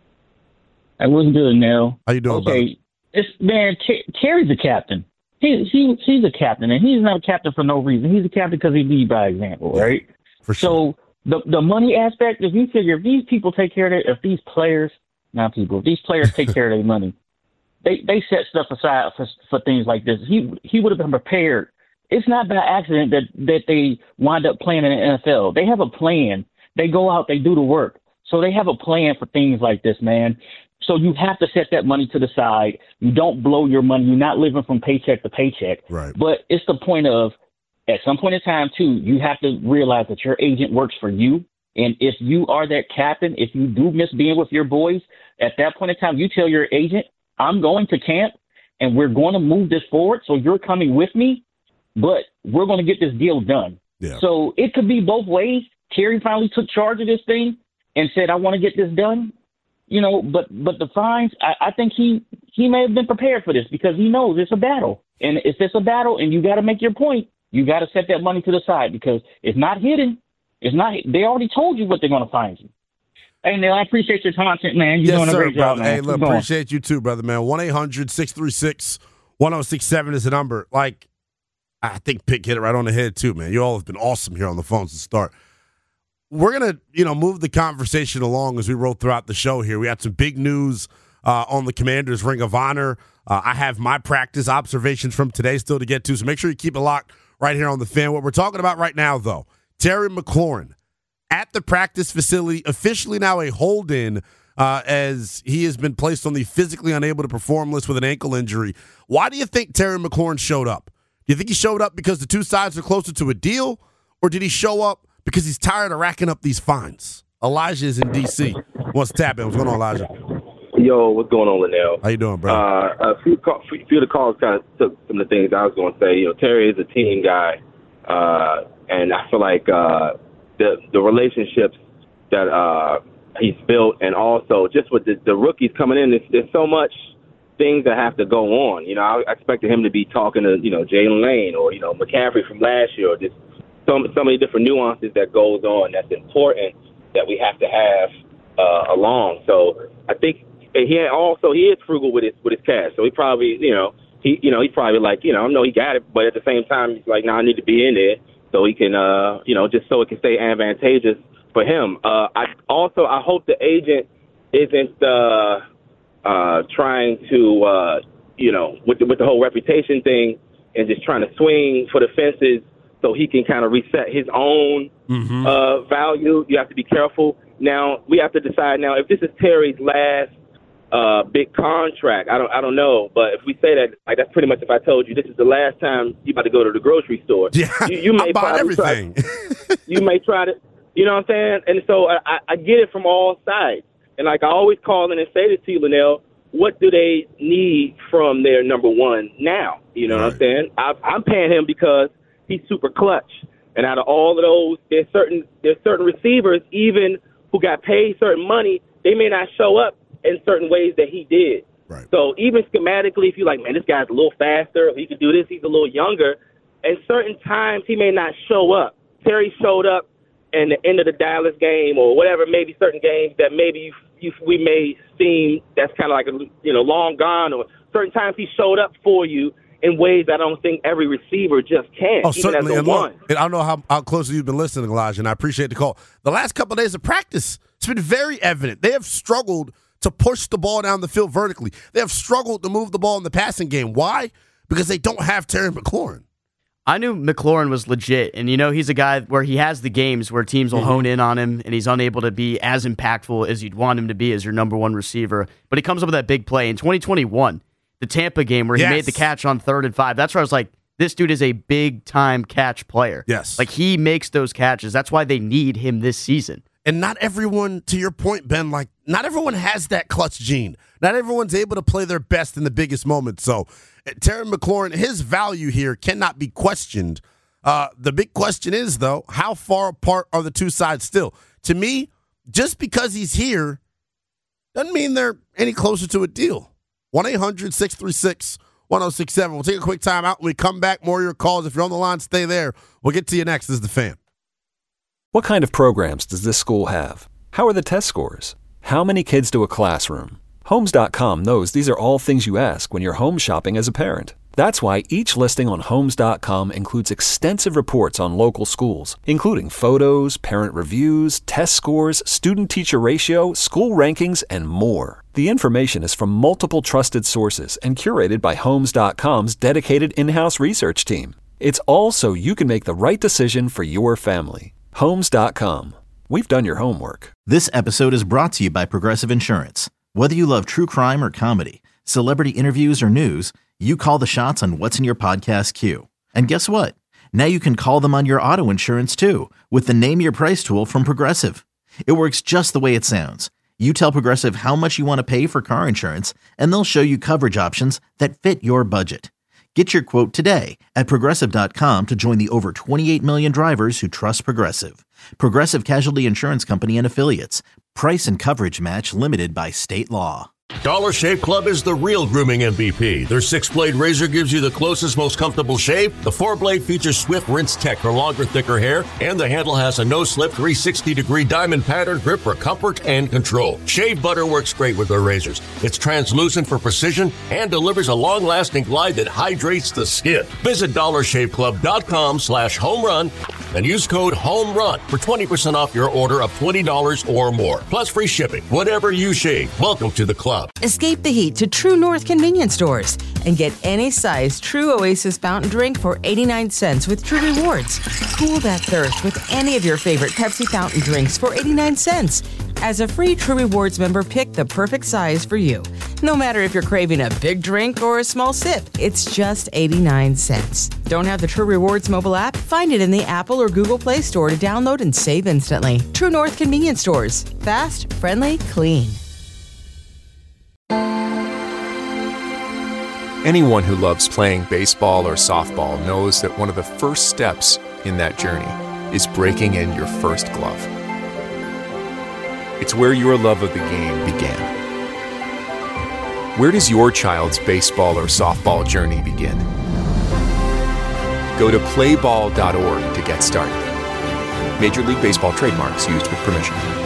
I wasn't good, Nell. How you doing, okay. brother? It's, man, Ter- Terry's a captain. He, he He's a captain, and he's not a captain for no reason. He's a captain because he leads by example, right? For sure. So the the money aspect, if you figure if these people take care of their, if these players, not people, if these players take care of their money, they they set stuff aside for for things like this. He he would have been prepared. It's not by accident that that they wind up playing in the N F L. They have a plan. They go out, they do the work. So they have a plan for things like this, man. So you have to set that money to the side. You don't blow your money. You're not living from paycheck to paycheck. Right. But it's the point of, at some point in time, too, you have to realize that your agent works for you. And if you are that captain, if you do miss being with your boys, at that point in time, you tell your agent, I'm going to camp and we're going to move this forward. So you're coming with me, but we're going to get this deal done. Yeah. So it could be both ways. Terry finally took charge of this thing and said, I want to get this done. You know, but but the fines, I, I think he, he may have been prepared for this because he knows it's a battle. And if it's a battle and you got to make your point, you got to set that money to the side because it's not hidden. It's not. They already told you what they're going to fine you. Hey, Neil, I appreciate your content, man. You're yes, doing a sir, great brother. job, man. Hey, look, appreciate you too, brother, man. one eight hundred six three six one oh six seven is the number. Like, I think Pick hit it right on the head too, man. You all have been awesome here on the phones to start. We're going to, you know, move the conversation along as we roll throughout the show here. We had some big news uh, on the Commanders' Ring of Honor. Uh, I have my practice observations from today still to get to, so make sure you keep it locked right here on the Fan. What we're talking about right now, though, Terry McLaurin at the practice facility, officially now a hold-in uh, as he has been placed on the physically unable to perform list with an ankle injury. Why do you think Terry McLaurin showed up? Do you think he showed up because the two sides are closer to a deal, or did he show up because he's tired of racking up these fines? Elijah is in D C Wants to tap in. What's going on, Elijah? Yo, what's going on, Linnell? How you doing, bro? Uh, a few, call, few of the calls kind of took some of the things I was going to say. You know, Terry is a team guy, uh, and I feel like uh, the the relationships that uh, he's built, and also just with the, the rookies coming in, there's, there's so much things that have to go on. You know, I expected him to be talking to, you know, Jalen Lane or, you know, McCaffrey from last year, or just so, so many different nuances that goes on that's important that we have to have uh, along. So I think he also he is frugal with his with his cash. So he probably, you know, he you know he's probably like, you know, I know he got it, but at the same time he's like, no, nah, I need to be in there so he can, uh, you know, just so it can stay advantageous for him. Uh, I also I hope the agent isn't uh, uh, trying to, uh, you know, with the, with the whole reputation thing and just trying to swing for the fences so he can kind of reset his own mm-hmm. uh, value. You have to be careful. Now, we have to decide now if this is Terry's last uh, big contract. I don't I don't know. But if we say that, like, that's pretty much if I told you this is the last time you're about to go to the grocery store. Yeah, you, you may I bought everything. Try, you may try to, you know what I'm saying? And so I, I get it from all sides. And, like, I always call in and say this to you, Linnell, what do they need from their number one now? You know right. what I'm saying? I, I'm paying him because he's super clutch. And out of all of those, there's certain there's certain receivers, even who got paid certain money, they may not show up in certain ways that he did. Right. So even schematically, if you're like, man, this guy's a little faster, he can do this, he's a little younger, and certain times he may not show up. Terry showed up in the end of the Dallas game or whatever, maybe certain games that maybe you, you, we may seem that's kind of like, a, you know, long gone, or certain times he showed up for you in ways I don't think every receiver just can. Oh, even certainly. As a and, one. look, and I don't know how, how closely you've been listening, Elijah, and I appreciate the call. The last couple of days of practice, it's been very evident. They have struggled to push the ball down the field vertically. They have struggled to move the ball in the passing game. Why? Because they don't have Terry McLaurin. I knew McLaurin was legit, and you know he's a guy where he has the games where teams will mm-hmm. hone in on him, and he's unable to be as impactful as you'd want him to be as your number one receiver. But he comes up with that big play in twenty twenty-one, the Tampa game where yes. he made the catch on third and five. That's where I was like, this dude is a big-time catch player. Yes. Like, he makes those catches. That's why they need him this season. And not everyone, to your point, Ben, like, not everyone has that clutch gene. Not everyone's able to play their best in the biggest moments. So, Terry McLaurin, his value here cannot be questioned. Uh, the big question is, though, how far apart are the two sides still? To me, just because he's here doesn't mean they're any closer to a deal. one eight hundred six three six one oh six seven. We'll take a quick time out. When we come back, more of your calls. If you're on the line, stay there. We'll get to you next. This is The Fan. What kind of programs does this school have? How are the test scores? How many kids do a classroom? Homes dot com knows these are all things you ask when you're home shopping as a parent. That's why each listing on Homes dot com includes extensive reports on local schools, including photos, parent reviews, test scores, student-teacher ratio, school rankings, and more. The information is from multiple trusted sources and curated by Homes dot com's dedicated in-house research team. It's all so you can make the right decision for your family. Homes dot com. We've done your homework. This episode is brought to you by Progressive Insurance. Whether you love true crime or comedy, celebrity interviews or news, you call the shots on what's in your podcast queue. And guess what? Now you can call them on your auto insurance too with the Name Your Price tool from Progressive. It works just the way it sounds. You tell Progressive how much you want to pay for car insurance, and they'll show you coverage options that fit your budget. Get your quote today at Progressive dot com to join the over twenty-eight million drivers who trust Progressive. Progressive Casualty Insurance Company and Affiliates. Price and coverage match limited by state law. Dollar Shave Club is the real grooming M V P. Their six-blade razor gives you the closest, most comfortable shave. The four-blade features Swift Rinse Tech for longer, thicker hair. And the handle has a no-slip three hundred sixty degree diamond pattern grip for comfort and control. Shave butter works great with their razors. It's translucent for precision and delivers a long-lasting glide that hydrates the skin. Visit dollar shave club dot com slash home run and use code HOMERUN for twenty percent off your order of twenty dollars or more. Plus free shipping. Whatever you shave, welcome to the club. Escape the heat to True North convenience stores and get any size True Oasis fountain drink for eighty-nine cents with True Rewards. Cool that thirst with any of your favorite Pepsi fountain drinks for eighty-nine cents. As a free True Rewards member, pick the perfect size for you. No matter if you're craving a big drink or a small sip, it's just eighty-nine cents. Don't have the True Rewards mobile app? Find it in the Apple or Google Play Store to download and save instantly. True North convenience stores. Fast, friendly, clean. Anyone who loves playing baseball or softball knows that one of the first steps in that journey is breaking in your first glove. It's where your love of the game began. Where does your child's baseball or softball journey begin? Go to play ball dot org to get started. Major League Baseball trademarks used with permission.